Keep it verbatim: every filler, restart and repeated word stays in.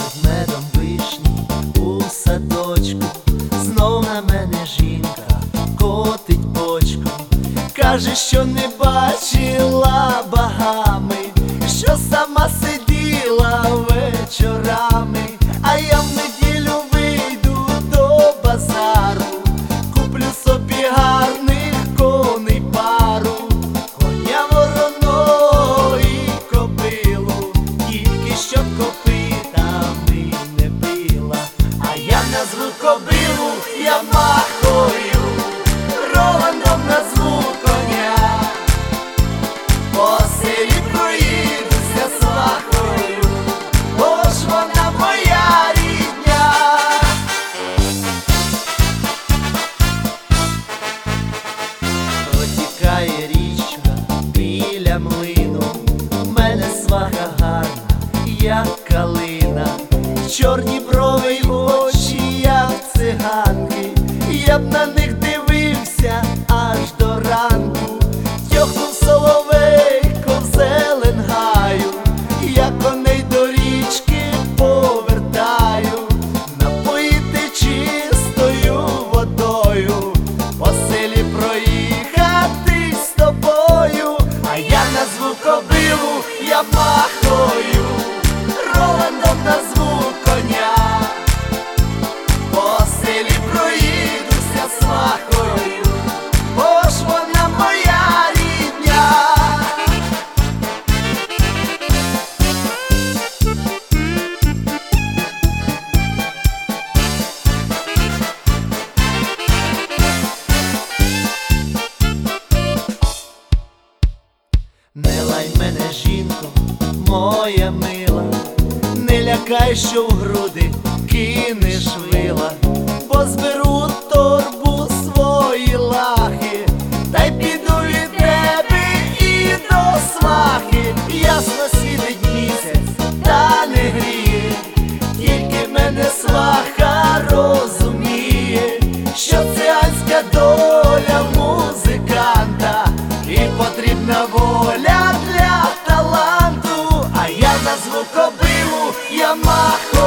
пахнуть медом вишні у садочку. Знов на мене жінка котить бочку. Каже, що не бачила багами, що сама сиділа вечорами. А я в неділю вийду до базару, куплю собі гарних коней пару, коня вороного і кобилу, тільки щоб копитами не била. А я назву кобилу Ямахою, Роландом назву коня, по селі проїдуся свахою, бо ж вона моя рідня. Протікає річка біля млину, в мене сваха гарна, як калина, чорні брови й очі, як циганки. Я б на них дивився аж до ранку. Тьохнув соловейко в зелен гаю, я коней до річки повертаю, напоїти чистою водою, по селі проїхати з тобою. А я назву кобилу Ямахою, Роландом назву коня, по селі проїдуся свахою, бо ж вона моя рідня. Не лай мене, жінко, моя мила, не лякай, що в груди кинеш вила, бо зберу торбу свої лахи, та й піду від тебе і до свахи. Ясно світить місяць, та не гріє, тільки мене сваха розуміє, що циганська доля музиканта і потрібна воля для таланту. А я назву кобилу Ямахою,